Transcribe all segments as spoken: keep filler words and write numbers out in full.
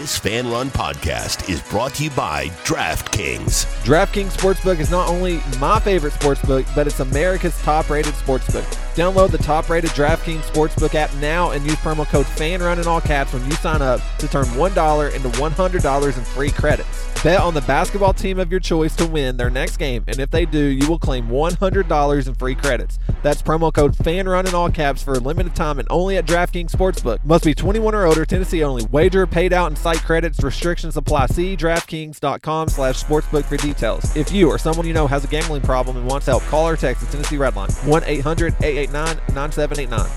This Fan Run podcast is brought to you by DraftKings. DraftKings Sportsbook is not only my favorite sportsbook, but it's America's top-rated sportsbook. Download the top-rated DraftKings Sportsbook app now and use promo code FANRUN in all caps when you sign up to turn one dollar into one hundred dollars in free credits. Bet on the basketball team of your choice to win their next game, and if they do, you will claim one hundred dollars in free credits. That's promo code FANRUN in all caps for a limited time and only at DraftKings Sportsbook. Must be twenty-one or older, Tennessee only. Wager paid out and site credits. Restrictions apply. See DraftKings.com slash sportsbook for details. If you or someone you know has a gambling problem and wants help, call or text the Tennessee Red Line, one eight hundred eight eight nine nine seven eight nine.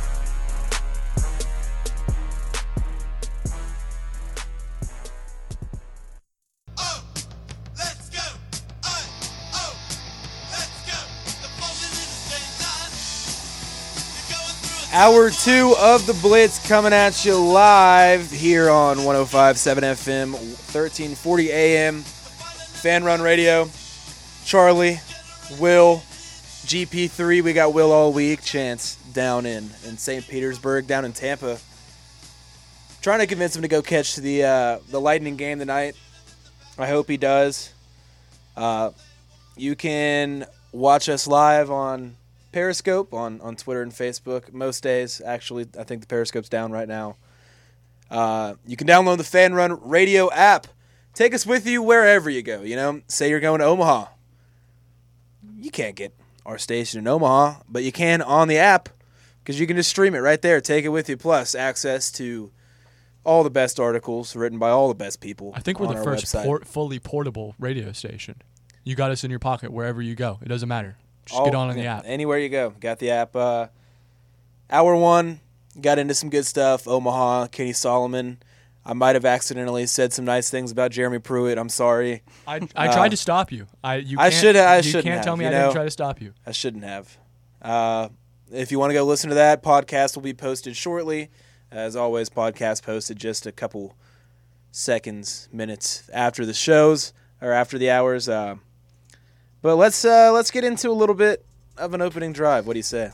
Hour two of the Blitz coming at you live here on one oh five point seven F M, thirteen forty A M, Fan Run Radio. Charlie, Will, G P three, we got Will all week. Chance down in, in Saint Petersburg, down in Tampa. Trying to convince him to go catch the uh, the Lightning game tonight. I hope he does. Uh, you can watch us live on Periscope on, on Twitter and Facebook most days. Actually, I think the Periscope's down right now. Uh, you can download the Fan Run Radio app. Take us with you wherever you go. You know, say you're going to Omaha. You can't get our station in Omaha, but you can on the app because you can just stream it right there. Take it with you. Plus, access to all the best articles written by all the best people. I think we're the first port, fully portable radio station. You got us in your pocket wherever you go. It doesn't matter. Just All, get on in the app. Anywhere you go. Got the app. Uh, hour one, got into some good stuff. Omaha, Kenny Solomon. I might have accidentally said some nice things about Jeremy Pruitt. I'm sorry. I I uh, tried to stop you. I you I can't, should I you shouldn't can't have, tell me you I know? didn't try to stop you. I shouldn't have. Uh, if you want to go listen to that, podcast will be posted shortly. As always, podcast posted just a couple seconds, minutes after the shows or after the hours. Uh, But let's uh, let's get into a little bit of an opening drive. What do you say?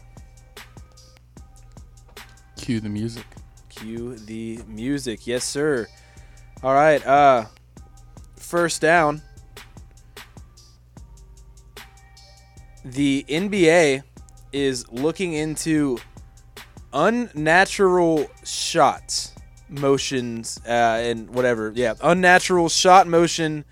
Cue the music. Cue the music. Yes, sir. All right. Uh, first down. The N B A is looking into unnatural shots, motions, uh, and whatever. Yeah, unnatural shot motion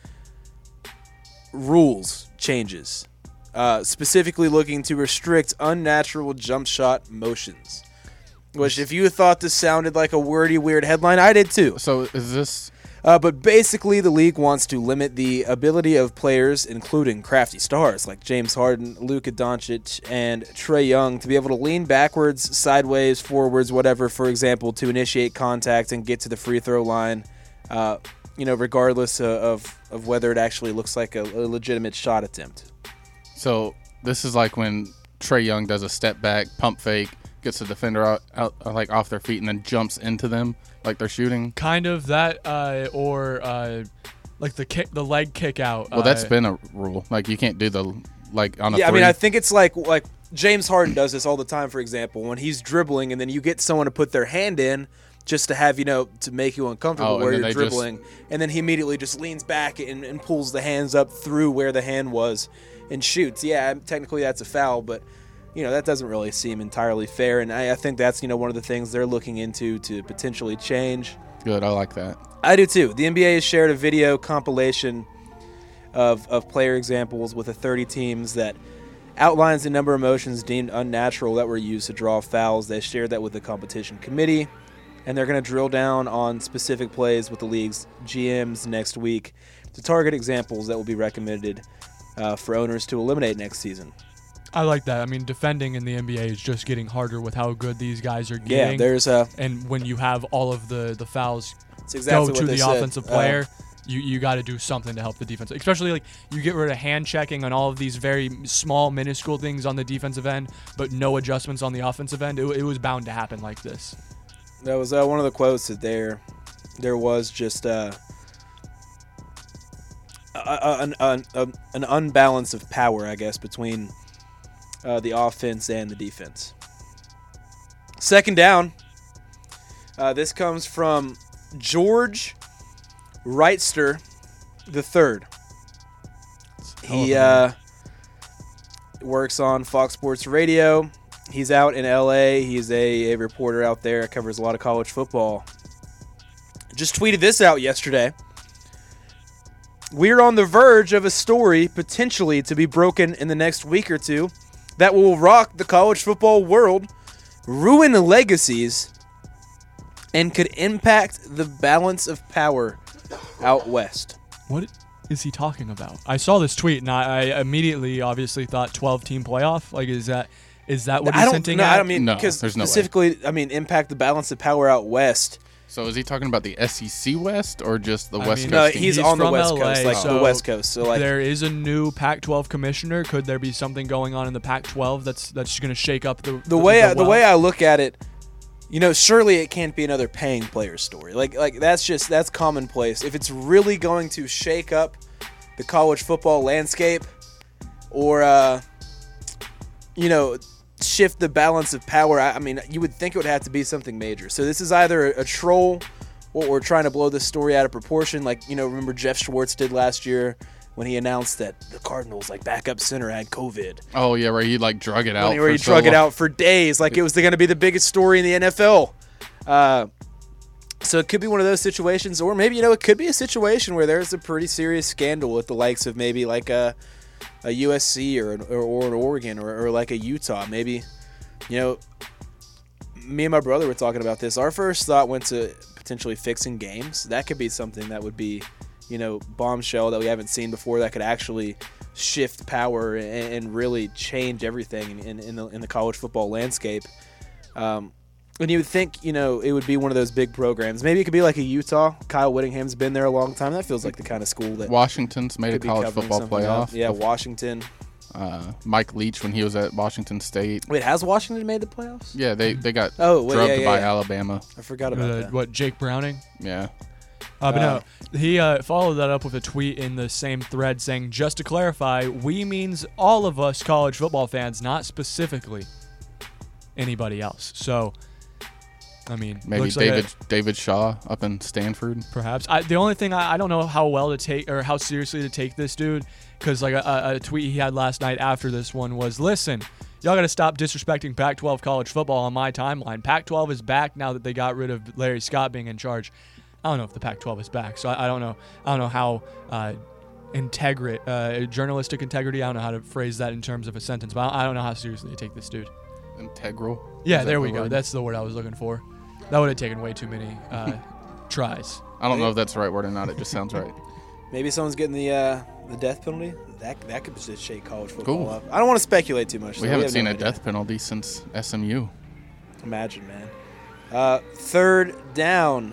rules. Changes, uh, specifically looking to restrict unnatural jump shot motions. Which, if you thought this sounded like a wordy, weird headline, I did too. So is this... Uh, but basically, the league wants to limit the ability of players, including crafty stars like James Harden, Luka Doncic, and Trae Young, to be able to lean backwards, sideways, forwards, whatever, for example, to initiate contact and get to the free throw line. Uh, You know, regardless of, of whether it actually looks like a, a legitimate shot attempt. So this is like when Trae Young does a step back, pump fake, gets the defender out, out like off their feet, and then jumps into them like they're shooting. Kind of that, uh, or uh, like the kick, the leg kick out. Well, uh, that's been a rule. Like you can't do the like on a yeah. three. I mean, I think it's like like James Harden does this all the time. For example, when he's dribbling, and then you get someone to put their hand in. Just to have, you know, to make you uncomfortable oh, where you're they dribbling. Just... And then he immediately just leans back and, and pulls the hands up through where the hand was and shoots. Yeah, technically that's a foul, but, you know, that doesn't really seem entirely fair. And I, I think that's, you know, one of the things they're looking into to potentially change. Good, I like that. I do too. The N B A has shared a video compilation of, of player examples with the thirty teams that outlines the number of motions deemed unnatural that were used to draw fouls. They shared that with the competition committee. And they're going to drill down on specific plays with the league's G Ms next week to target examples that will be recommended uh, for owners to eliminate next season. I like that. I mean, defending in the N B A is just getting harder with how good these guys are getting. Yeah, there's a... And when you have all of the, the fouls exactly go to the said. offensive player, uh, you, you got to do something to help the defense. Especially, like, you get rid of hand checking on all of these very small, minuscule things on the defensive end, but no adjustments on the offensive end. It, it was bound to happen like this. That was uh, one of the quotes that there, there was just uh, a, a, a, a, an unbalance of power, I guess, between uh, the offense and the defense. Second down. Uh, this comes from George Wrightster the third. hell of He a uh, works on Fox Sports Radio. He's out in L A. He's a, a reporter out there. Covers a lot of college football. Just tweeted this out yesterday. We're on the verge of a story potentially to be broken in the next week or two that will rock the college football world, ruin legacies, and could impact the balance of power out west. What is he talking about? I saw this tweet and I, I immediately obviously thought twelve-team playoff. Like, is that is that what I he's don't hinting no, at? I don't mean No, because there's no way. specifically, I mean impact the balance of power out west. So is he talking about the S E C West or just the I West mean, Coast No, team? he's, He's on the from West L A, Coast, like so the West Coast. So like, there is a new Pac twelve commissioner. Could there be something going on in the Pac twelve that's that's going to shake up the the way I, the well? way I look at it, you know, surely it can't be another paying player story. Like like that's just that's commonplace. If it's really going to shake up the college football landscape, or uh, you know, shift the balance of power, I, I mean, you would think it would have to be something major. So this is either a, a troll, or we're trying to blow this story out of proportion. Like, you know, remember Jeff Schwartz did last year when he announced that the Cardinals like backup center had COVID. Oh yeah, where he like drug it out. Where he for so drug it long. out for days, like it was going to be the biggest story in the N F L. Uh, so it could be one of those situations, or maybe, you know, it could be a situation where there's a pretty serious scandal with the likes of maybe like a, a U S C or an, or, or an Oregon or, or like a Utah. Maybe, you know, me and my brother were talking about this. Our first thought went to potentially fixing games. That could be something that would be, you know, bombshell that we haven't seen before, that could actually shift power and, and really change everything in, in, the, in the college football landscape. Um, and you would think, you know, it would be one of those big programs. Maybe it could be like a Utah. Kyle Whittingham's been there a long time. That feels like the kind of school that Washington's made a could be college covering football something playoff. up. Yeah, Washington. Uh, Mike Leach when he was at Washington State. Wait, has Washington made the playoffs? Yeah, they they got Oh, wait, drubbed yeah, yeah, by yeah. Alabama. I forgot about Uh, that. what Jake Browning? Yeah. Uh, but Uh, no, he uh, followed that up with a tweet in the same thread saying, "Just to clarify, we means all of us college football fans, not specifically anybody else." So, I mean, Maybe looks like David a- David Shaw up in Stanford. perhaps. I, the only thing I, I don't know how well to take or how seriously to take this dude, because like a, a, a tweet he had last night after this one was, "Listen, y'all got to stop disrespecting Pac twelve college football on my timeline. Pac twelve is back now that they got rid of Larry Scott being in charge." I don't know if the Pac twelve is back, so I, I don't know. I don't know how uh, integrate uh, journalistic integrity. I don't know how to phrase that in terms of a sentence, but I, I don't know how seriously to take this dude. Integral. Yeah, Is that there the we go. word? That's the word I was looking for. That would have taken way too many uh, tries. I don't know if that's the right word or not. It just sounds right. Maybe someone's getting the uh, the death penalty. That that could just shake college football Cool. up. I don't want to speculate too much. We though. haven't have seen no a idea. death penalty since S M U. Imagine, man. Uh, third down.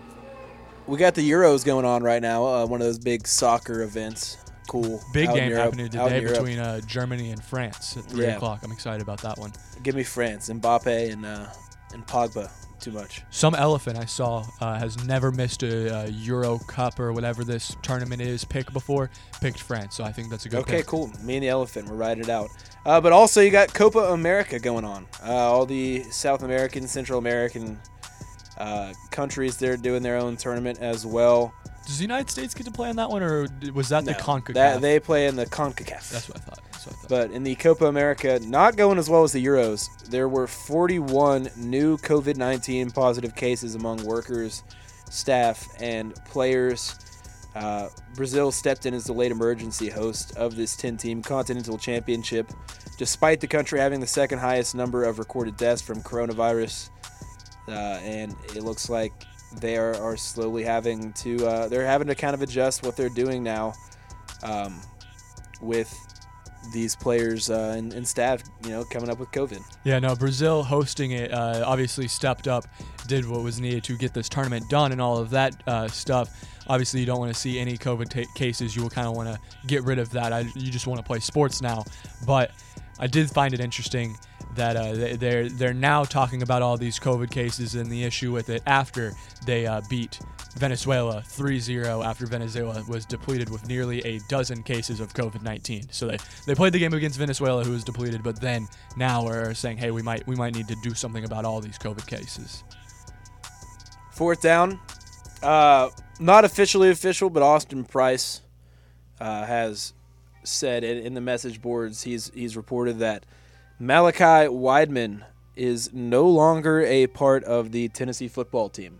We got the Euros going on right now. Uh, one of those big soccer events. Cool. Big Out in game Europe- happening out in today Europe. between uh, Germany and France at three Yeah. o'clock. I'm excited about that one. Give me France, Mbappe, and uh, and Pogba. Too much. Some elephant I saw uh, has never missed a uh, Euro Cup or whatever this tournament is pick before. Picked France, so I think that's a good Okay, pick. cool. Me and the elephant, we're riding it out. Uh, but also, you got Copa America going on. Uh, all the South American, Central American uh, countries, they're doing their own tournament as well. Does the United States get to play on that one, or was that the No, CONCACAF? That, they play in the CONCACAF. That's what I thought. That's what I thought. But in the Copa America, not going as well as the Euros. There were forty-one new COVID nineteen positive cases among workers, staff, and players. Uh, Brazil stepped in as the late emergency host of this ten-team continental championship, despite the country having the second highest number of recorded deaths from coronavirus. Uh, and it looks like they are, are slowly having to uh, they're having to kind of adjust what they're doing now um, with these players uh, and, and staff, you know, coming up with COVID. Yeah, no, Brazil hosting it uh, obviously stepped up, did what was needed to get this tournament done and all of that uh, stuff. Obviously, you don't want to see any COVID ta cases. You will kind of want to get rid of that. I, you just want to play sports now. But I did find it interesting that uh, they- they're they're now talking about all these COVID cases and the issue with it after they uh, beat Venezuela three zero after Venezuela was depleted with nearly a dozen cases of COVID nineteen. So they, they played the game against Venezuela, who was depleted, but then now are saying, hey, we might we might need to do something about all these COVID cases. Fourth down, Uh, not officially official, but Austin Price uh, has said in, in the message boards, he's he's reported that Malachi Weidman is no longer a part of the Tennessee football team.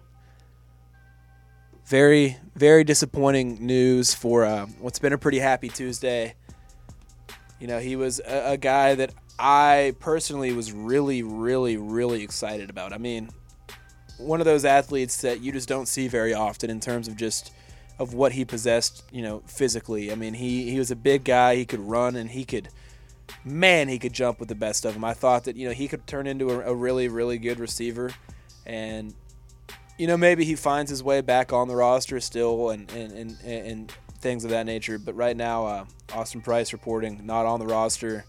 Very, very disappointing news for uh, what's been a pretty happy Tuesday. You know, he was a, a guy that I personally was really, really, really excited about. I mean, one of those athletes that you just don't see very often in terms of just of what he possessed, you know, physically. I mean, he, he was a big guy. He could run and he could, man, he could jump with the best of them. I thought that, you know, he could turn into a, a really, really good receiver. And, you know, maybe he finds his way back on the roster still and, and, and, and things of that nature. But right now, uh, Austin Price reporting not on the roster.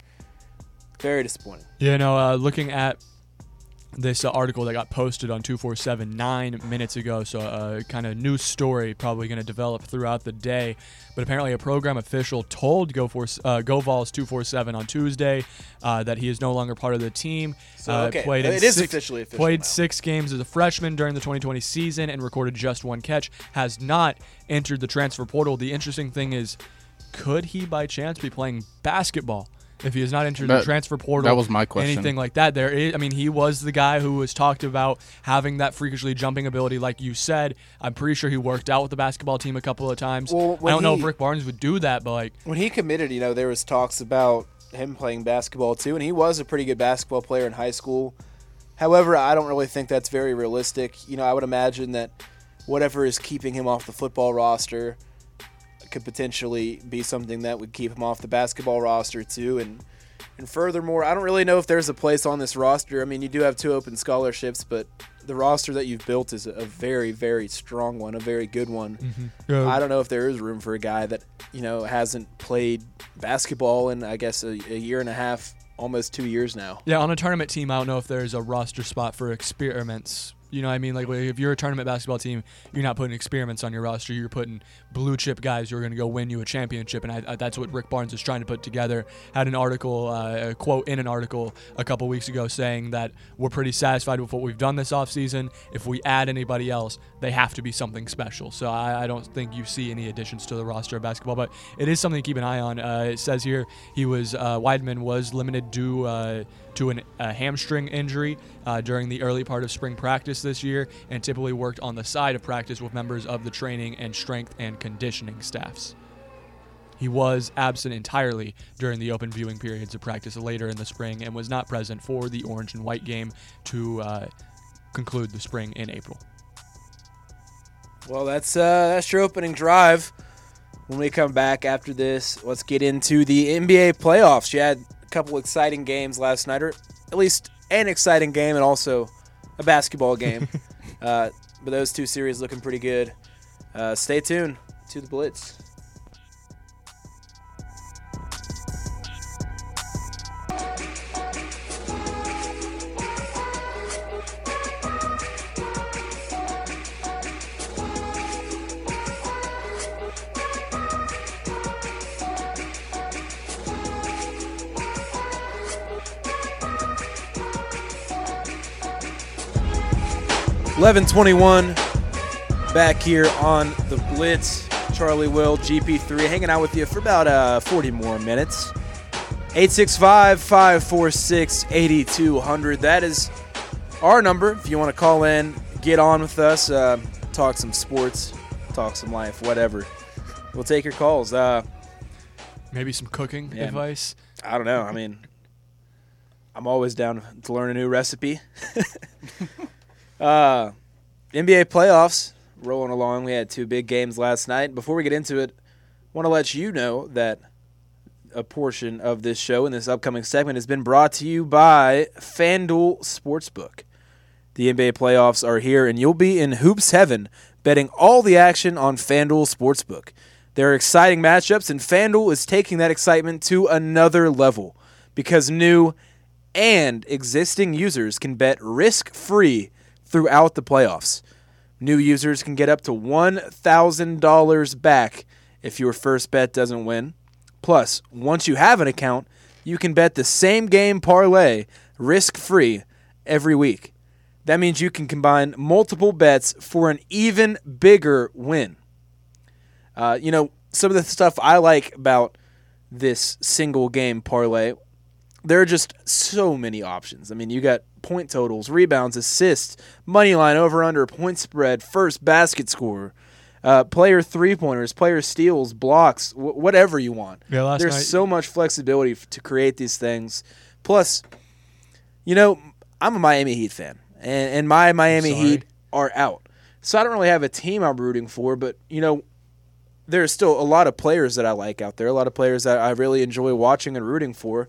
Very disappointing. You know, uh, looking at this uh, article that got posted on two forty-seven nine minutes ago, so a kind of news story probably going to develop throughout the day. But apparently a program official told Go, for, uh, Go Vols two forty-seven on Tuesday uh, that he is no longer part of the team. So, uh, okay, played it in is six, officially official Played now. six games as a freshman during the twenty twenty season and recorded just one catch. Has not entered the transfer portal. The interesting thing is, could he by chance be playing basketball? If he has not entered That- the transfer portal, that was my question. Anything like that, there is. I mean, he was the guy who was talked about having that freakishly jumping ability, like you said. I'm pretty sure he worked out with the basketball team a couple of times. Well, I when don't know he- if Rick Barnes would do that, but like, When he committed, you know, there was talks about him playing basketball too, and he was a pretty good basketball player in high school. However, I don't really think that's very realistic. You know, I would imagine that whatever is keeping him off the football roster could potentially be something that would keep him off the basketball roster too. And and furthermore, I don't really know if there's a place on this roster. I mean, you do have two open scholarships, but the roster that you've built is a very, very strong one, a very good one. uh, I don't know if there is room for a guy that, you know, hasn't played basketball in, I guess, a, a year and a half, almost two years now. yeah, on a tournament team, I don't know if there's a roster spot for experiments. You know what I mean? Like, if you're a tournament basketball team, you're not putting experiments on your roster. You're putting blue chip guys who are going to go win you a championship, and I, I, that's what Rick Barnes is trying to put together. Had an article, uh, a quote in an article a couple weeks ago saying that we're pretty satisfied with what we've done this offseason. If we add anybody else, they have to be something special. So I, I don't think you see any additions to the roster of basketball, but it is something to keep an eye on. Uh, it says here he was uh, Weidman was limited due uh, to an, a hamstring injury uh, during the early part of spring practice this year, and typically worked on the side of practice with members of the training and strength and conditioning staffs. He was absent entirely during the open viewing periods of practice later in the spring and was not present for the orange and white game to uh, conclude the spring in April. Well, that's uh, that's your opening drive. When we come back after this, let's get into the N B A playoffs. You had a couple exciting games last night, or at least an exciting game and also a basketball game. uh, but those two series looking pretty good. Uh, stay tuned to the Blitz. eleven twenty-one, back here on the Blitz. Charlie Will, G P three, hanging out with you for about uh, forty more minutes. eight six five, five four six, eight two zero zero. That is our number. If you want to call in, get on with us, uh, talk some sports, talk some life, whatever. We'll take your calls. Uh, Maybe some cooking Yeah. advice. I don't know. I mean, I'm always down to learn a new recipe. uh, N B A playoffs rolling along. We had two big games last night. Before we get into it, I want to let you know that a portion of this show and this upcoming segment has been brought to you by FanDuel Sportsbook. The N B A playoffs are here, and you'll be in hoops heaven betting all the action on FanDuel Sportsbook. There are exciting matchups, and FanDuel is taking that excitement to another level because new and existing users can bet risk-free throughout the playoffs. New users can get up to one thousand dollars back if your first bet doesn't win. Plus, once you have an account, you can bet the same game parlay risk-free every week. That means you can combine multiple bets for an even bigger win. Uh, you know, some of the stuff I like about this single game parlay, there are just so many options. I mean, you got point totals, rebounds, assists, money line, over under, point spread, first basket score, uh, player three pointers, player steals, blocks, wh- whatever you want. Yeah, last There's night- so much flexibility f- to create these things. Plus, you know, I'm a Miami Heat fan, and, and my Miami sorry. Heat are out. So I don't really have a team I'm rooting for, but, you know, there's still a lot of players that I like out there, a lot of players that I really enjoy watching and rooting for.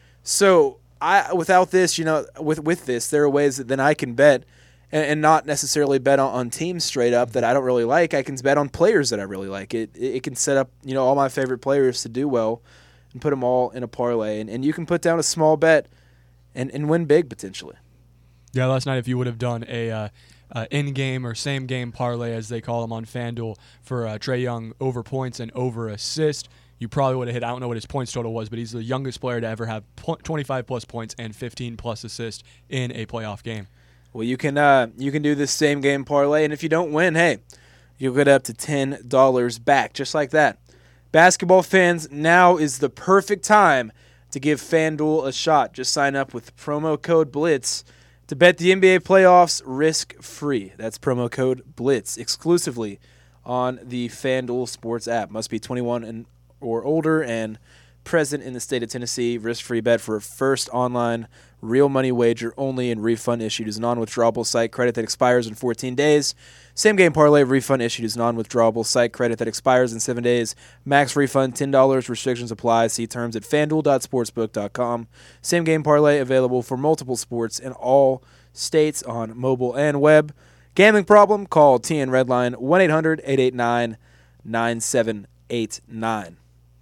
So I, without this, you know, with with this, there are ways that then I can bet and, and not necessarily bet on, on teams straight up that I don't really like. I can bet on players that I really like. It it can set up, you know, all my favorite players to do well and put them all in a parlay. And, and you can put down a small bet and, and win big potentially. Yeah, last night if you would have done a uh, uh, in-game or same-game parlay, as they call them on FanDuel, for uh, Trae Young over points and over assist, you probably would have hit, I don't know what his points total was, but he's the youngest player to ever have twenty-five plus points and fifteen plus assists in a playoff game. Well, you can uh, you can do this same game parlay, and if you don't win, hey, you'll get up to ten dollars back, just like that. Basketball fans, now is the perfect time to give FanDuel a shot. Just sign up with promo code BLITZ to bet the N B A playoffs risk-free. That's promo code BLITZ exclusively on the FanDuel Sports app. Must be twenty-one and or older and present in the state of Tennessee. Risk-free bet for a first online real money wager only, and refund issued as non-withdrawable site credit that expires in fourteen days. Same game parlay refund issued as non-withdrawable site credit that expires in seven days. Max refund ten dollars. Restrictions apply. See terms at fanduel dot sportsbook dot com. Same game parlay available for multiple sports in all states on mobile and web. Gambling problem? Call T N Redline one eight hundred eight eight nine nine seven eight nine.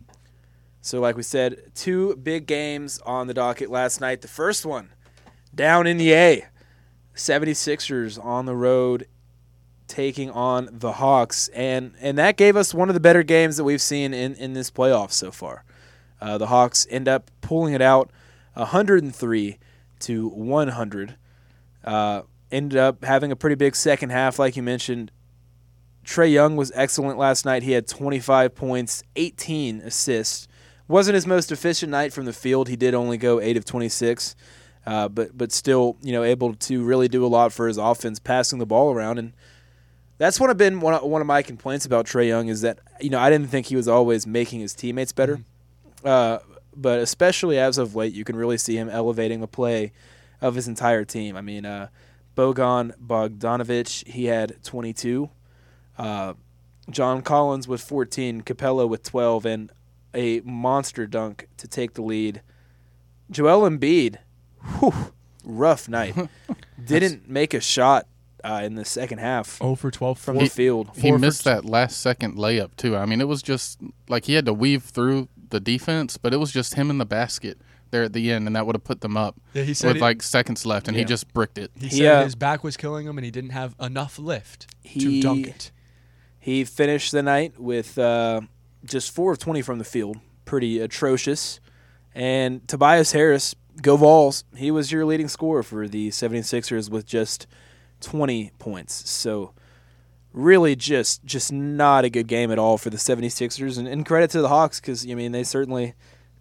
So like we said, two big games on the docket last night. The first one, down in the A, seventy-sixers on the road taking on the Hawks. And and that gave us one of the better games that we've seen in, in this playoff so far. Uh, the Hawks end up pulling it out one hundred three to one hundred. Uh, ended up having a pretty big second half, like you mentioned. Trae Young was excellent last night. He had twenty-five points, eighteen assists. Wasn't his most efficient night from the field. He did only go eight of twenty-six, uh, but but still, you know, able to really do a lot for his offense, passing the ball around. And that's what have been one of, one of my complaints about Trae Young is that, you know, I didn't think he was always making his teammates better, uh, but especially as of late, you can really see him elevating the play of his entire team. I mean, uh, Bogan Bogdanovic, he had twenty-two. Uh, John Collins with fourteen, Capella with twelve, and a monster dunk to take the lead. Joel Embiid, whew, rough night. Didn't make a shot uh, in the second half oh for twelve from from the field. He Four for missed t- that last second layup, too. I mean, it was just like he had to weave through the defense, but it was just him in the basket there at the end, and that would have put them up Yeah, he said with it- like seconds left, and Yeah. he just bricked it. He He, said uh, his back was killing him, and he didn't have enough lift He- to dunk it. He finished the night with uh, just four of twenty from the field. Pretty atrocious. And Tobias Harris, go Vols, he was your leading scorer for the seventy-sixers with just twenty points. So really just just not a good game at all for the seventy-sixers. And, and credit to the Hawks because, I mean, they certainly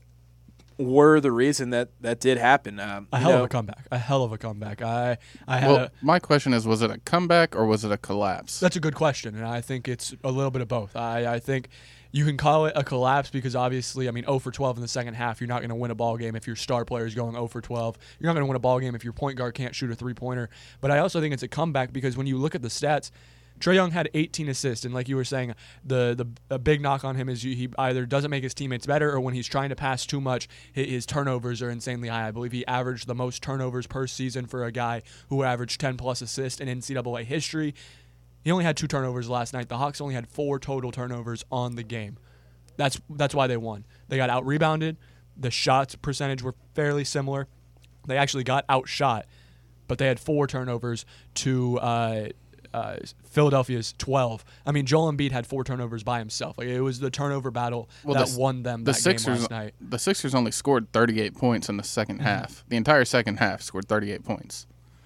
were the reason that that did happen. Um, A you hell know, of a comeback. A hell of a comeback. I I had Well, a, my question is, was it a comeback or was it a collapse? That's a good question, and I think it's a little bit of both. I, I think you can call it a collapse because obviously, I mean, oh for twelve in the second half, you're not going to win a ball game if your star player is going oh for twelve. You're not going to win a ball game if your point guard can't shoot a three-pointer. But I also think it's a comeback because when you look at the stats, Trae Young had eighteen assists, and like you were saying, the the a big knock on him is he either doesn't make his teammates better, or when he's trying to pass too much, his, his turnovers are insanely high. I believe he averaged the most turnovers per season for a guy who averaged ten plus assists in N C double A history. He only had two turnovers last night. The Hawks only had four total turnovers on the game. That's that's why they won. They got out rebounded. The shots percentage were fairly similar. They actually got outshot, but they had four turnovers to uh, uh, Philadelphia's twelve. I mean, Joel Embiid had four turnovers by himself. Like, it was the turnover battle Well, that the- won them the that Sixers, game last night. the Sixers only scored thirty-eight points in the second half. The entire second half scored thirty-eight points.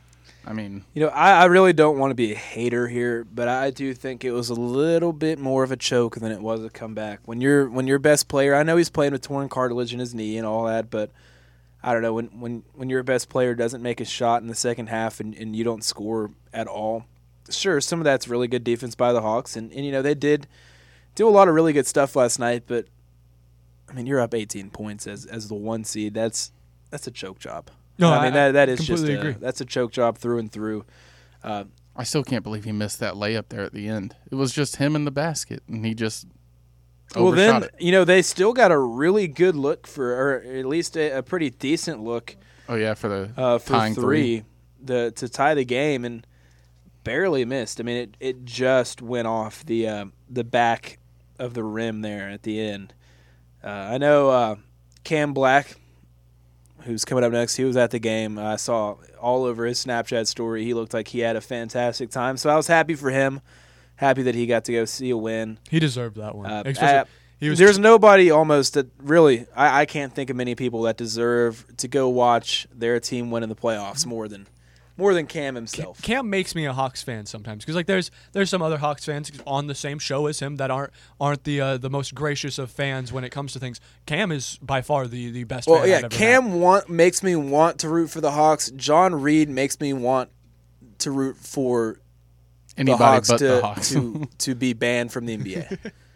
I mean, You know, I, I really don't want to be a hater here, but I do think it was a little bit more of a choke than it was a comeback. When you're when your best player, I know he's playing with torn cartilage in his knee and all that, but I don't know, when when, when your best player doesn't make a shot in the second half and, and you don't score at all, sure, some of that's really good defense by the Hawks, and, and you know, they did do a lot of really good stuff last night, but I mean, you're up eighteen points as as the one seed. That's that's a choke job. No, I mean I- that that I is just completely a, agree. that's a choke job through and through. Uh, I still can't believe he missed that layup there at the end. It was just him in the basket, and he just well, overshot then it. you know they still got a really good look for, or at least a, a pretty decent look Oh yeah, for the uh, for tying three, the to tie the game, and barely missed. I mean, it it just went off the uh, the back of the rim there at the end. Uh, I know uh, Cam Black, who's coming up next, he was at the game. I saw all over his Snapchat story. He looked like he had a fantastic time. So I was happy for him, happy that he got to go see a win. He deserved that one. Uh, Especially- uh, he was There's nobody almost that really, I, I can't think of many people that deserve to go watch their team win in the playoffs more than more than Cam himself. Cam makes me a Hawks fan sometimes because like there's there's some other Hawks fans on the same show as him that aren't aren't the uh, the most gracious of fans when it comes to things. Cam is by far the, the best. Well, fan yeah, I've ever Cam had. want makes me want to root for the Hawks. John Reed makes me want to root for Anybody the Hawks but to the Hawks. to to be banned from the N B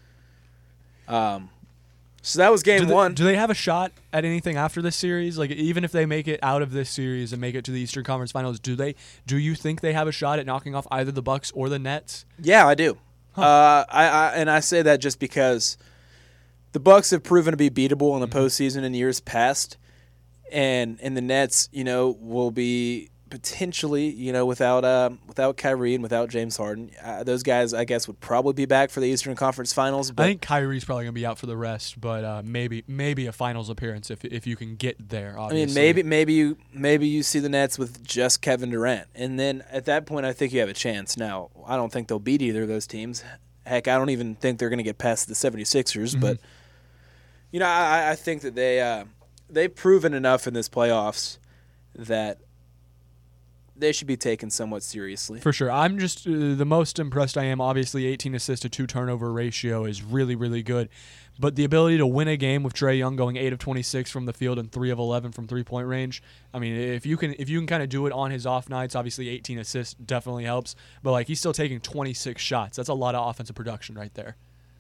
A. um, so that was game Do they, one. do they have a shot at anything after this series? Like even if they make it out of this series and make it to the Eastern Conference Finals, do they? Do you think they have a shot at knocking off either the Bucks or the Nets? Yeah, I do. Uh, I, I and I say that just because the Bucks have proven to be beatable in the postseason in years past, and and the Nets, you know, will be potentially, you know, without uh, without Kyrie and without James Harden, uh, those guys, I guess, would probably be back for the Eastern Conference Finals. But I think Kyrie's probably gonna be out for the rest, but uh, maybe maybe a Finals appearance if if you can get there. I Obviously. mean, maybe maybe you maybe you see the Nets with just Kevin Durant, and then at that point, I think you have a chance. Now, I don't think they'll beat either of those teams. Heck, I don't even think they're going to get past the 76ers. Mm-hmm. But you know, I, I think that they uh, they've proven enough in this playoffs that they should be taken somewhat seriously. For sure. I'm just uh, the most impressed I am. Obviously, eighteen assist to two turnover ratio is really, really good. But the ability to win a game with Trae Young going eight of twenty-six from the field and three of eleven from three-point range. I mean, if you can if you can kind of do it on his off nights, obviously eighteen assists definitely helps. But like he's still taking twenty-six shots. That's a lot of offensive production right there.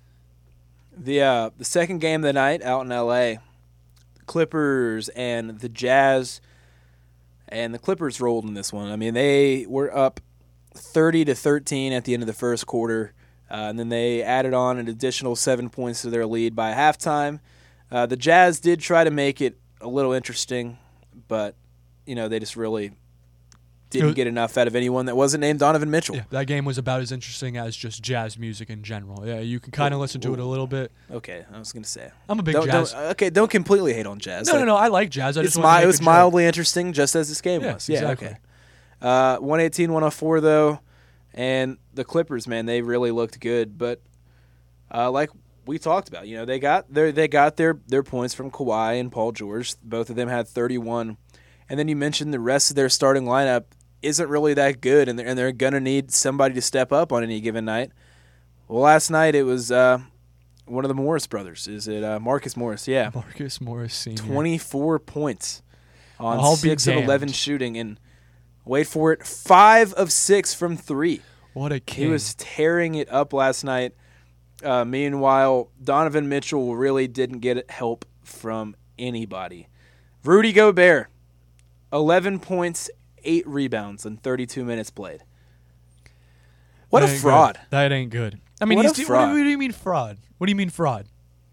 The uh, the second game of the night out in L A, Clippers and the Jazz. And the Clippers rolled in this one. I mean, they were up thirty to thirteen at the end of the first quarter, uh, and then they added on an additional seven points to their lead by halftime. Uh, the Jazz did try to make it a little interesting, but you know they just really didn't was- get enough out of anyone that wasn't named Donovan Mitchell. Yeah, that game was about as interesting as just jazz music in general. Yeah, you can kind of listen to it a little bit. Okay, I was gonna say. I'm a big Don't, jazz. don't, okay, don't completely hate on Jazz. no, no, no. I like jazz. I It's just wanted to mi- make it was a joke. mildly interesting, just as this game Yeah, was. Yeah, exactly. okay. Uh, one eighteen one oh four though, and the Clippers, man, they really looked good. But uh, like we talked about, you know, they got their they got their their points from Kawhi and Paul George. Both of them had thirty-one, and then you mentioned the rest of their starting lineup isn't really that good, and they're, and they're gonna need somebody to step up on any given night. Well, last night it was uh, one of the Morris brothers. Is it uh, Marcus Morris? Yeah, Marcus Morris Senior twenty-four points on I'll be six of damned. eleven shooting, and wait for it, five of six from three. What a He king. was tearing it up last night. Uh, meanwhile, Donovan Mitchell really didn't get help from anybody. Rudy Gobert, eleven points, eight rebounds in thirty-two minutes played. What That a ain't fraud. Good. That ain't good. I mean, What he's a do- fraud. What, do, what do you mean fraud? What do you mean fraud?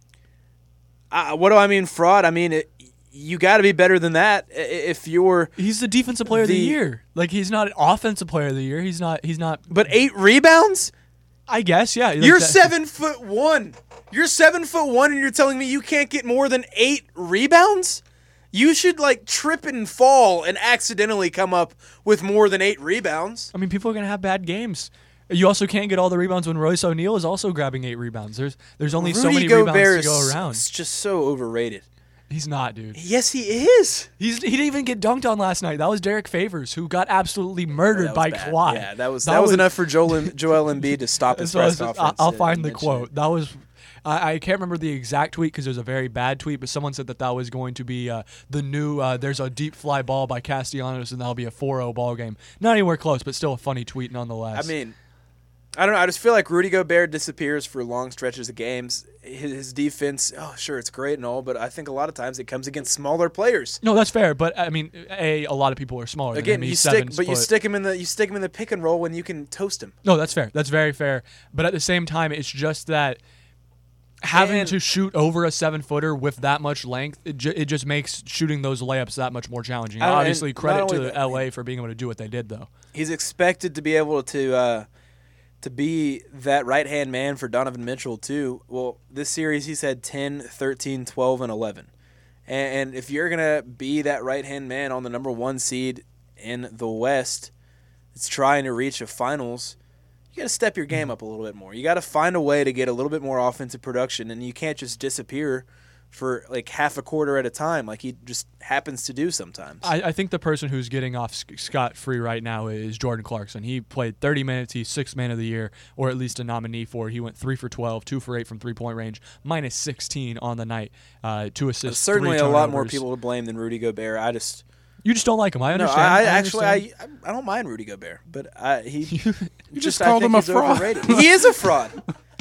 Uh, what do I mean fraud? I mean, it, you got to be better than that i- if you're He's the defensive player of the The- year. Like he's not an offensive player of the year. He's not. He's not. – but eight rebounds? I guess yeah. like You're that- seven foot one. You're seven foot one, and you're telling me you can't get more than eight rebounds? You should like trip and fall and accidentally come up with more than eight rebounds. I mean, people are gonna have bad games. You also can't get all the rebounds when Royce O'Neal is also grabbing eight rebounds. There's there's only so Rudy Many Gobert rebounds to is go around. s- just so overrated. He's not, dude. Yes, he is. He's he didn't even get dunked on last night. That was Derek Favors, who got absolutely murdered That was by bad. Kawhi. Yeah, that was that, was, enough for Joel Joel Embiid to stop his So press it's just- conference. I- I'll and find the mention quote. it. That was, I, I can't remember the exact tweet because it was a very bad tweet, but someone said that that was going to be uh, the new, uh, there's a deep fly ball by Castellanos and that'll be a four oh ball game. Not anywhere close, but still a funny tweet nonetheless. I mean, I don't know. I just feel like Rudy Gobert disappears for long stretches of games. His, his defense, oh, sure, it's great and all, but I think a lot of times it comes against smaller players. No, that's fair, but I mean, a a lot of people are smaller Again, than him. you He's stick, seven but you foot. stick him in the you stick him in the pick and roll when you can toast him. No, that's fair. That's very fair. But at the same time, it's just that having And- to shoot over a seven footer with that much length, it, ju- it just makes shooting those layups that much more challenging. I don't- Obviously, and not credit only to that, L A for being able to do what they did, though. He's expected to be able to uh, to be that right-hand man for Donovan Mitchell, too. Well, this series he's had ten, thirteen, twelve, and eleven. And, and if you're going to be that right-hand man on the number one seed in the West that's trying to reach a finals, you got to step your game up a little bit more. You got to find a way to get a little bit more offensive production, and you can't just disappear for like half a quarter at a time like he just happens to do sometimes. I, I think the person who's getting off sc- scot-free right now is Jordan Clarkson. He played thirty minutes. He's sixth man of the year, or at least a nominee for it. He went three for twelve, two for eight from three-point range, minus sixteen on the night, uh, two assists, There's certainly three a lot more turnovers. people to blame than Rudy Gobert. I just You just don't like him. I no, understand. I, I actually I, understand. I I don't mind Rudy Gobert, but I, he You just I called think him a he's fraud. overrated. He is a fraud.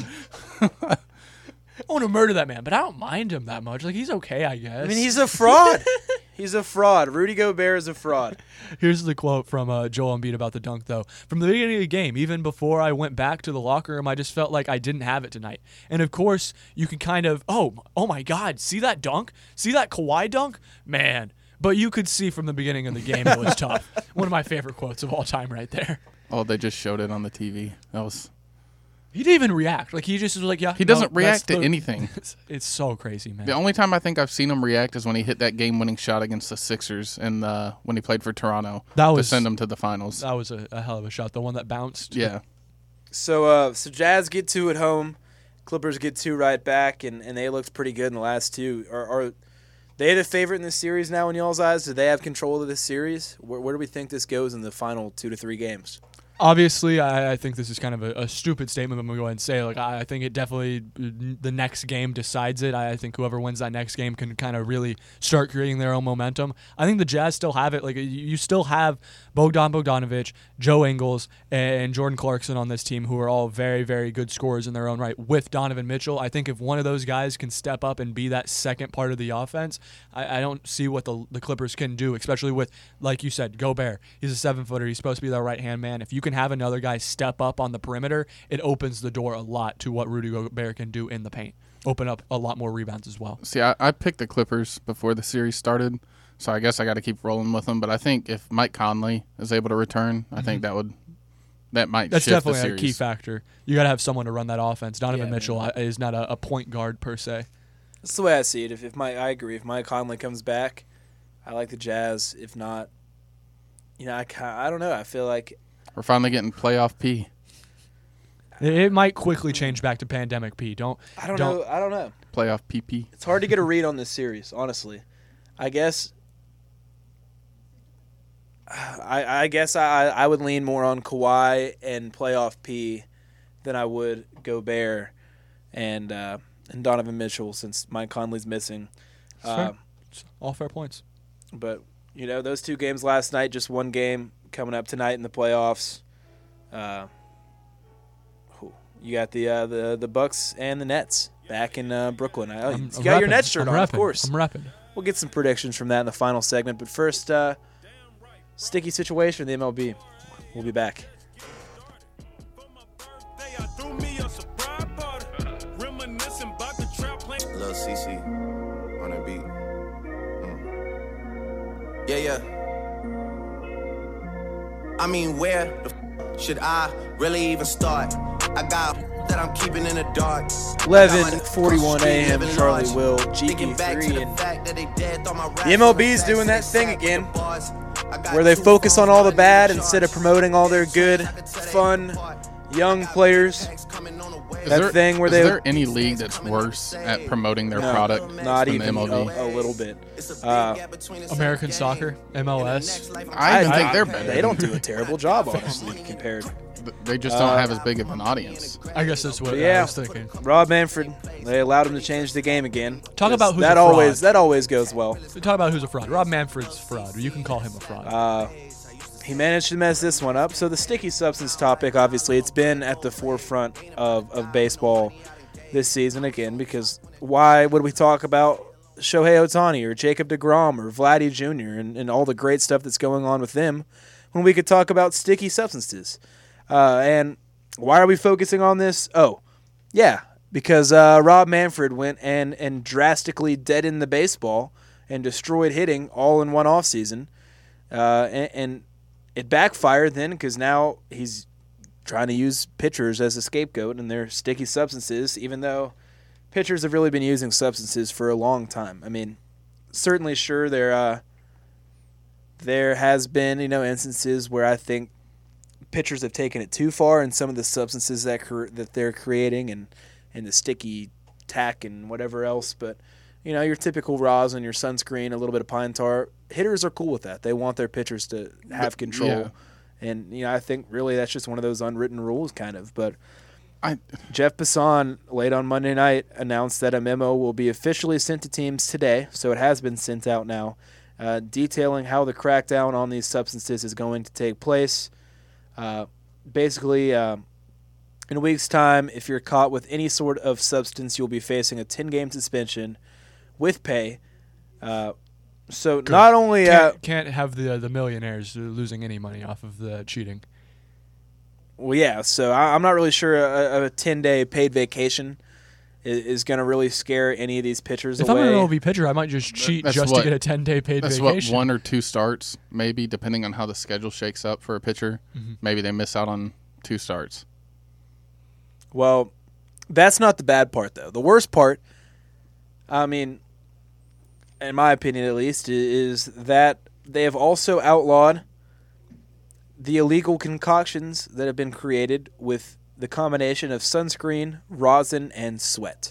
I want to murder that man, but I don't mind him that much. Like, he's okay, I guess. I mean, he's a fraud. He's a fraud. Rudy Gobert is a fraud. Here's the quote from uh, Joel Embiid about the dunk, though. From the beginning of the game, even before I went back to the locker room, I just felt like I didn't have it tonight. And, of course, you can kind of, oh, oh my God, see that dunk? See that Kawhi dunk? Man. But you could see from the beginning of the game it was tough. One of my favorite quotes of all time right there. Oh, they just showed it on the T V. That was. He didn't even react. Like, he just was like, yeah. He no, doesn't that's react to the- anything. It's, it's so crazy, man. The only time I think I've seen him react is when he hit that game-winning shot against the Sixers and uh, when he played for Toronto That to was- send them to the finals. That was a, a hell of a shot. The one that bounced. Yeah. So, uh, so Jazz get two at home, Clippers get two right back, and, and they looked pretty good in the last two. Are, are they the favorite in this series now in y'all's eyes? Do they have control of this series? Where, where do we think this goes in the final two to three games? Obviously, I, I think this is kind of a, a stupid statement. I'm going to go ahead and say, like, I, I think it definitely, the next game decides it. I, I think whoever wins that next game can kind of really start creating their own momentum. I think the Jazz still have it. Like, you, you still have Bogdan Bogdanovic, Joe Ingles, and Jordan Clarkson on this team who are all very, very good scorers in their own right with Donovan Mitchell. I think if one of those guys can step up and be that second part of the offense, I, I don't see what the, the Clippers can do, especially with, like you said, Gobert. He's a seven-footer. He's supposed to be their right-hand man. If you can have another guy step up on the perimeter, it opens the door a lot to what Rudy Gobert can do in the paint. Open up a lot more rebounds as well. See, I, I picked the Clippers before the series started, so I guess I got to keep rolling with them. But I think if Mike Conley is able to return, I think that would that might That's shift the definitely a series. key factor. You got to have someone to run that offense. Donovan Yeah, Mitchell man. is not a, a point guard per se. That's the way I see it. If, if Mike, I agree. If Mike Conley comes back, I like the Jazz. If not, you know, I, ki- I don't know. I feel like We're finally getting playoff P. It, it might quickly change back to pandemic P. Don't I don't, Don't- know. I don't know. Playoff P P. It's hard to get a read on this series, honestly. I guess. I, I guess I, I would lean more on Kawhi and playoff P than I would Gobert and uh, and Donovan Mitchell since Mike Conley's missing. Fair. Uh, all fair points. but you know those two games last night, just one game coming up tonight in the playoffs. Uh, who- you got the uh, the the Bucks and the Nets back in uh, Brooklyn. Oh, I'm- you I'm got your repping. Nets shirt I'm on, of repping. course. I'm repping. We'll get some predictions from that in the final segment. But first, uh, sticky situation in the M L B. We'll be back. Lil C C on a beat. Mm. Yeah, yeah. I mean, where the f- should I really even start? I got that I'm keeping in the dark. eleven forty-one a.m. Charlie Will, G P three, and the M L B's doing that thing again, where they focus on all the bad instead of promoting all their good, fun, young players that there, thing where is they there any league that's worse at promoting their no, product not than even the M L B? a, a little bit. Uh, American soccer, M L S. I even I- think I- they're better. They don't do a terrible job, honestly, compared. They just don't Uh, have as big of an audience. I guess that's what I Yeah. was thinking. Rob Manfred, they allowed him to change the game again. Talk about who's that a fraud. always that always goes well. Talk about who's a fraud. Rob Manfred's a fraud. You can call him a fraud. Uh, he managed to mess this one up. So the sticky substance topic, obviously, it's been at the forefront of, of baseball this season again, because why would we talk about Shohei Ohtani or Jacob deGrom or Vladdy Junior and, and all the great stuff that's going on with them when we could talk about sticky substances? Uh, and why are we focusing on this? Oh, yeah, because uh, Rob Manfred went and, and drastically deadened the baseball and destroyed hitting all in one offseason. Uh, and, and it backfired then, because now he's trying to use pitchers as a scapegoat and their sticky substances, even though pitchers have really been using substances for a long time. I mean, certainly, sure, there uh, there has been, you know, instances where I think pitchers have taken it too far in some of the substances that cre- that they're creating and, and the sticky tack and whatever else. But, you know, your typical rosin, your sunscreen, a little bit of pine tar, hitters are cool with that. They want their pitchers to have control. Yeah. And, you know, I think really that's just one of those unwritten rules kind of. But I Jeff Passan, late on Monday night, announced that a memo will be officially sent to teams today, so it has been sent out now, uh, detailing how the crackdown on these substances is going to take place. Uh, basically, uh, in a week's time, if you're caught with any sort of substance, you'll be facing a ten-game suspension with pay. Uh, so not only uh, Can't, can't have the the millionaires losing any money off of the cheating. well, yeah. So I, I'm not really sure a, a ten-day paid vacation is, is going to really scare any of these pitchers If away. I'm an M L B pitcher, I might just cheat That's just what- to get a ten-day paid That's vacation. what one or two starts, maybe, depending on how the schedule shakes up for a pitcher. Mm-hmm. Maybe they miss out on two starts. Well, that's not the bad part, though. The worst part, I mean, in my opinion at least, i- is that they have also outlawed the illegal concoctions that have been created with the combination of sunscreen, rosin, and sweat.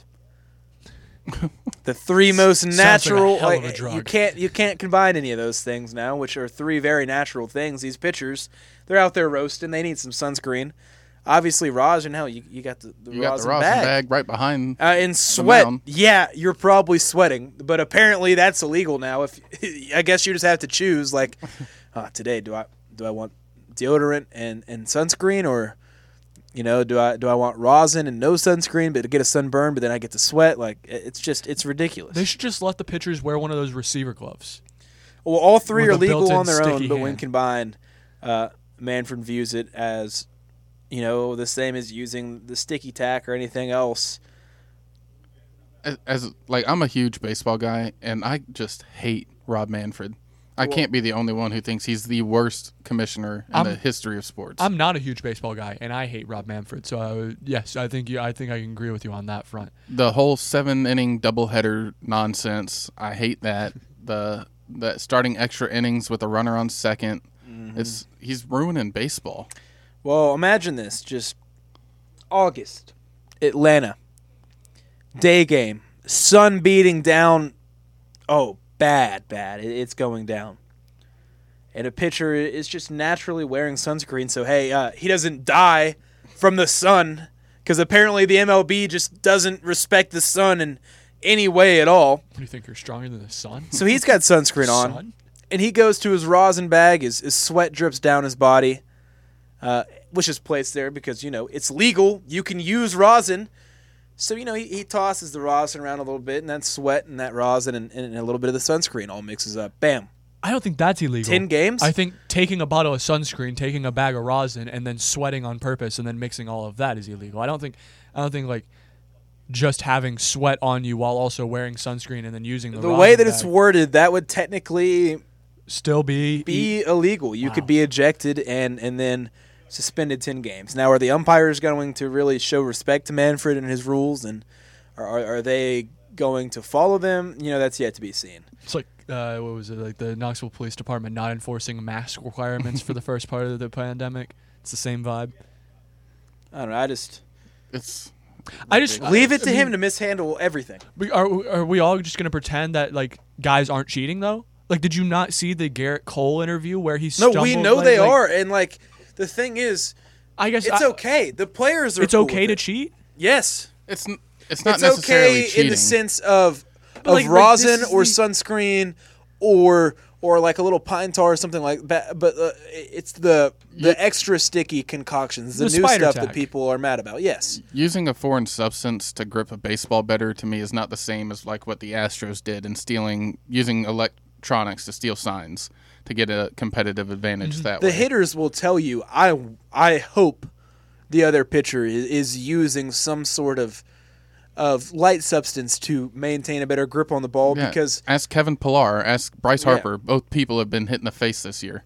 The three most Sounds like a natural, hell of a like, drug. you can't you can't combine any of those things now, which are three very natural things. These pitchers, they're out there roasting. They need some sunscreen. Obviously, rosin. Hell, you you got the, the You got rosin the rosin bag. bag. right behind. Uh, and sweat, mound. yeah, you're probably sweating, but apparently that's illegal now. If I guess you just have to choose, like, uh, today, do I do I want deodorant and, and sunscreen, or you know, do I do I want rosin and no sunscreen, but to get a sunburn, but then I get to sweat? Like, it- it's just it's ridiculous. They should just let the pitchers wear one of those receiver gloves. Well, all three With are a legal built-in on their own, sticky but when hand. combined, uh, Manfred views it as, you know, the same as using the sticky tack or anything else. As, as like, I'm a huge baseball guy, and I just hate Rob Manfred. I Well- can't be the only one who thinks he's the worst commissioner in I'm- the history of sports. I'm not a huge baseball guy, and I hate Rob Manfred. So I would, yes, I think you, I think I can agree with you on that front. the whole seven inning doubleheader nonsense. I hate that. The the starting extra innings with a runner on 2nd Mm-hmm. It's he's ruining baseball. Well, imagine this. Just August, Atlanta, day game, sun beating down. Oh, bad, bad. It- It's going down. And a pitcher is just naturally wearing sunscreen, so, hey, uh, he doesn't die from the sun, because apparently the M L B just doesn't respect the sun in any way at all. What do you think? You're stronger than the sun? So he's got sunscreen on. Sun? And he goes to his rosin bag. His, his sweat drips down his body, uh, which is placed there because, you know, it's legal. You can use rosin. So, you know, he, he tosses the rosin around a little bit, and that sweat and that rosin and, and a little bit of the sunscreen all mixes up. Bam. I don't think that's illegal. Ten games? I think taking a bottle of sunscreen, taking a bag of rosin, and then sweating on purpose, and then mixing all of that is illegal. I don't think. I don't think like just having sweat on you while also wearing sunscreen and then using the, The rosin way that it's bag worded, that would technically still be be illegal. You Wow. could be ejected and, and then suspended ten games. Now, are the umpires going to really show respect to Manfred and his rules, and are, are, are they going to follow them? You know, that's yet to be seen. It's like uh, what was it? Like the Knoxville Police Department not enforcing mask requirements for the first part of the pandemic. It's the same vibe. I don't know. I just It's I just Leave it to I him mean, to mishandle everything. we- Are are we all just gonna pretend that like guys aren't cheating though? Like, did you not see the Garrett Cole interview where he No, stumbled? we know like- they like, are, and like the thing is, I guess it's I- okay. The players are. It's cool okay with to it. cheat. Yes, It's n- it's not it's necessarily okay cheating. in the sense of of like- like, rosin this is or the- sunscreen or or like a little pine tar or something like that. But uh, it's the the You- extra sticky concoctions, the, The new spider stuff tack. that people are mad about. Yes, Using a foreign substance to grip a baseball better to me is not the same as like what the Astros did in stealing using electronics to steal signs to get a competitive advantage that the way. hitters will tell you. I I hope the other pitcher is, is using some sort of of light substance to maintain a better grip on the ball Yeah. because ask Kevin Pillar, ask Bryce Yeah. Harper. Both people have been hit in the face this year.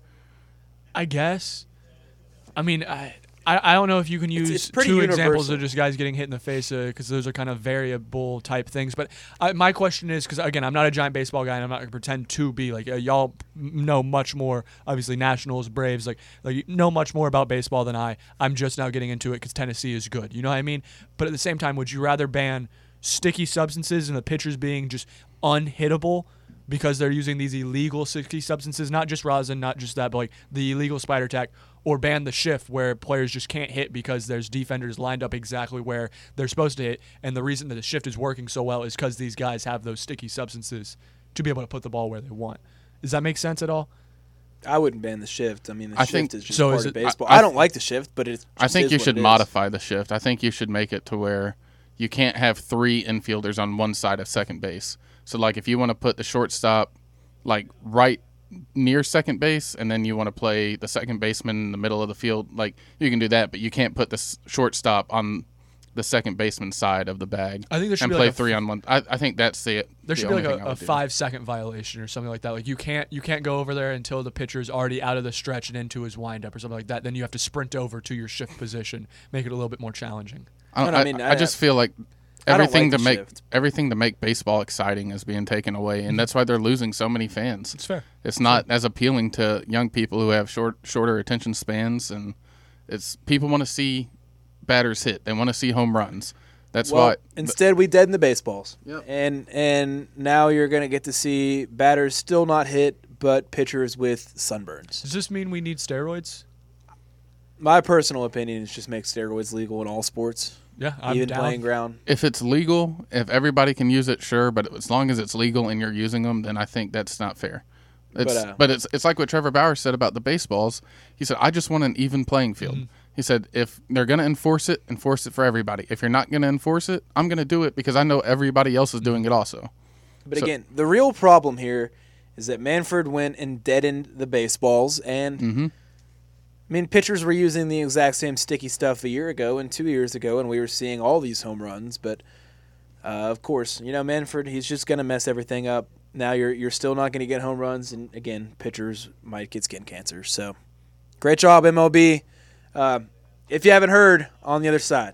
I guess. I mean, I I, I don't know if you can use it's pretty two examples universal. of just guys getting hit in the face because those are kind of variable type things. But I, my question is, because again, I'm not a giant baseball guy, and I'm not going to pretend to be. Like uh, y'all know much more, obviously Nationals, Braves, like like you know much more about baseball than I. I'm just now getting into it because Tennessee is good. You know what I mean? But at the same time, would you rather ban sticky substances and the pitchers being just unhittable because they're using these illegal sticky substances, not just rosin, not just that, but like the illegal spider tack, or ban the shift where players just can't hit because there's defenders lined up exactly where they're supposed to hit, and the reason that the shift is working so well is because these guys have those sticky substances to be able to put the ball where they want. Does that make sense at all? I wouldn't ban the shift. I mean, the I shift think- is just so part is of it- baseball. I- I, I don't th- like the shift, but it's. I think is you what should it is. modify the shift. I think you should make it to where you can't have three infielders on one side of second base. So, like, if you want to put the shortstop, like, right near second base, and then you want to play the second baseman in the middle of the field, like, you can do that, but you can't put the s- shortstop on the second baseman side of the bag. I think there should and be play like a three on one. I, I think that's the There the should be only like thing I a, a would do. five second violation or something like that. Like you can't you can't go over there until the pitcher's already out of the stretch and into his windup or something like that. Then you have to sprint over to your shift position, make it a little bit more challenging. I, No, no, I, I mean, I I- just feel like I don't everything like to the make shift. everything to make baseball exciting is being taken away, and that's why they're losing so many fans. It's fair. It's not as appealing to young people who have short, shorter attention spans, and it's people want to see batters hit. They want to see home runs. That's Well, why. instead we deaden the baseballs. Yep. And and now you're going to get to see batters still not hit, but pitchers with sunburns. Does this mean we need steroids? My personal opinion is just make steroids legal in all sports, Yeah, I'm even down. playing ground. If it's legal, if everybody can use it, sure. But as long as it's legal and you're using them, then I think that's not fair. It's, But, uh, but it's it's like what Trevor Bauer said about the baseballs. He said, "I just want an even playing field." Mm-hmm. He said, "If they're going to enforce it, enforce it for everybody. If you're not going to enforce it, I'm going to do it because I know everybody else is doing it also." But So- again, the real problem here is that Manfred went and deadened the baseballs, and Mm-hmm. I mean, pitchers were using the exact same sticky stuff a year ago and two years ago, and we were seeing all these home runs. But uh, of course, you know, Manfred, he's just going to mess everything up. Now you're you're still not going to get home runs, and again, pitchers might get skin cancer. So, great job, M L B. Uh, if you haven't heard, on the other side.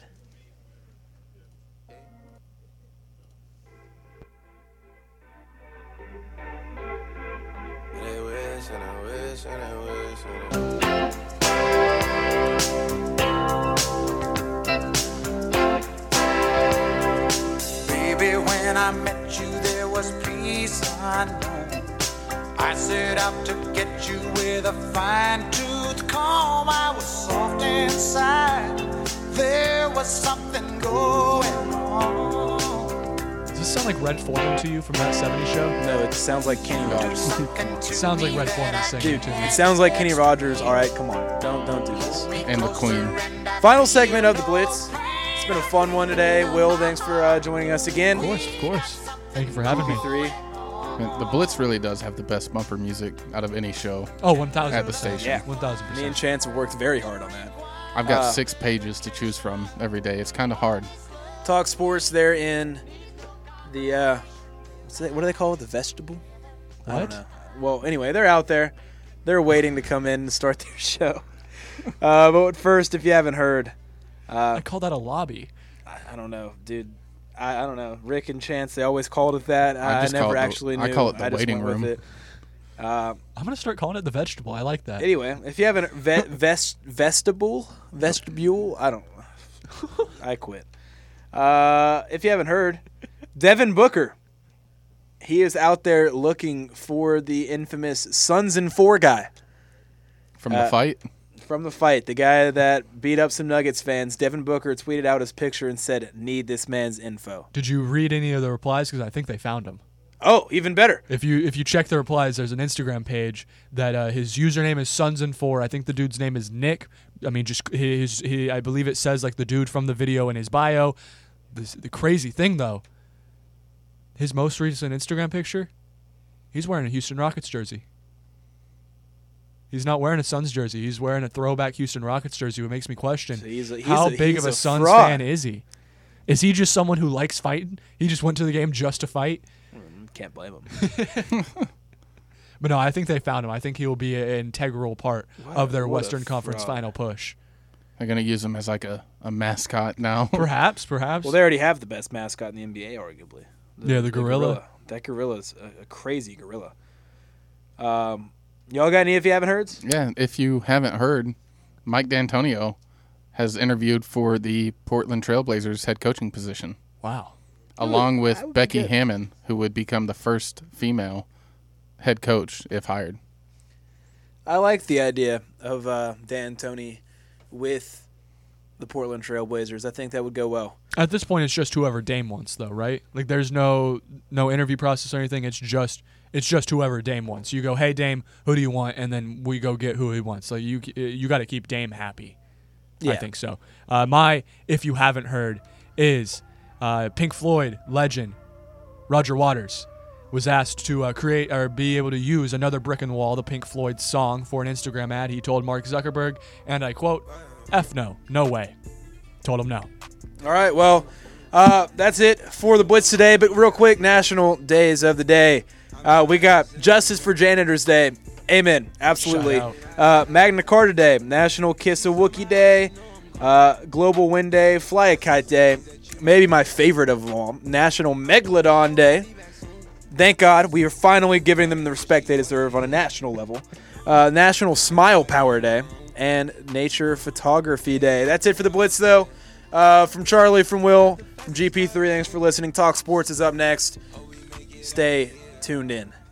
They wish and I wish and I wish and I Baby, when I met you, there was peace unknown. I set out to get you with a fine-tooth comb. I was soft inside. There was something going on. Does this sound like Red Foreman to you from that seventies show? No, it sounds like Kenny Rogers. Something It to sounds like me Red that Foreman I singing Dude, to me. it sounds like Kenny Rogers. All right, come on. Don't don't do this. And the Queen. Final segment of the Blitz. It's been a fun one today. Will, thanks for uh, joining us again. Of course, of course. Thank you for having me. Three. Man, the Blitz really does have the best bumper music out of any show. Oh, one thousand At the station. Yeah. one thousand Me and percent. Chance have worked very hard on that. I've got Uh, six pages to choose from every day. It's kind of hard. Talk sports. They're in the uh, what's that, what do they call it? The vegetable? I don't What? know. Well, anyway, they're out there. They're waiting to come in and start their show. Uh, but first, if you haven't heard, I call that a lobby. I, I don't know, dude. I, I don't know. Rick and Chance, they always called it that. I I, just call never it the- actually knew. I call it the just waiting went with room. it. Uh, I'm gonna start calling it the vegetable. I like that. Anyway, if you haven't ve- vest vestibule vestibule, I don't. I quit. Uh, if you haven't heard, Devin Booker. He is out there looking for the infamous Suns and Four guy. From the Uh, fight? From the fight, the guy that beat up some Nuggets fans, Devin Booker tweeted out his picture and said, "Need this man's info." Did you read any of the replies? Because I think they found him. Oh, even better. If you if you check the replies, there's an Instagram page that uh, his username is Suns and Four. I think the dude's name is Nick. I mean, just his he. I believe it says like the dude from the video in his bio. This, the crazy thing though, his most recent Instagram picture, he's wearing a Houston Rockets jersey. He's not wearing a Suns jersey. He's wearing a throwback Houston Rockets jersey, which makes me question So he's a- he's how a- big he's of a, a Suns fraud. fan is he? Is he just someone who likes fighting? He just went to the game just to fight? Can't blame him. But no, I think they found him. I think he will be an integral part What of a- their what a Western Conference fraud. final push. They're going to use him as like a, a mascot now. Perhaps, perhaps. Well, they already have the best mascot in the N B A, arguably. Yeah, the gorilla. That gorilla's a, a crazy gorilla. Um, y'all got any if you haven't heard? Yeah, if you haven't heard, Mike D'Antonio has interviewed for the Portland Trailblazers head coaching position, Wow. along that with would be Becky good. Hammond, who would become the first female head coach if hired. I like the idea of uh, D'Antoni with the Portland Trailblazers. I think that would go well. At this point, it's just whoever Dame wants, though, right? Like, there's no no interview process or anything. It's just it's just whoever Dame wants. You go, hey Dame, who do you want? And then we go get who he wants. So you you got to keep Dame happy. I Yeah. think so. Uh, my if you haven't heard is uh, Pink Floyd legend Roger Waters was asked to uh, create or be able to use Another Brick in the Wall, the Pink Floyd song, for an Instagram ad. He told Mark Zuckerberg, and I quote, F no, no way. Told him no. All right, well, uh, that's it for the Blitz today. But real quick, national days of the day. Uh, we got Justice for Janitors Day. Amen. Absolutely. Shout Uh, Magna Carta Day. National Kiss a Wookiee Day. Uh, Global Wind Day. Fly a Kite Day. Maybe my favorite of them all. National Megalodon Day. Thank God we are finally giving them the respect they deserve on a national level. Uh, National Smile Power Day. And Nature Photography Day. That's it for the Blitz, though. Uh, from Charlie, from Will, from G P three, thanks for listening. Talk Sports is up next. Stay tuned in.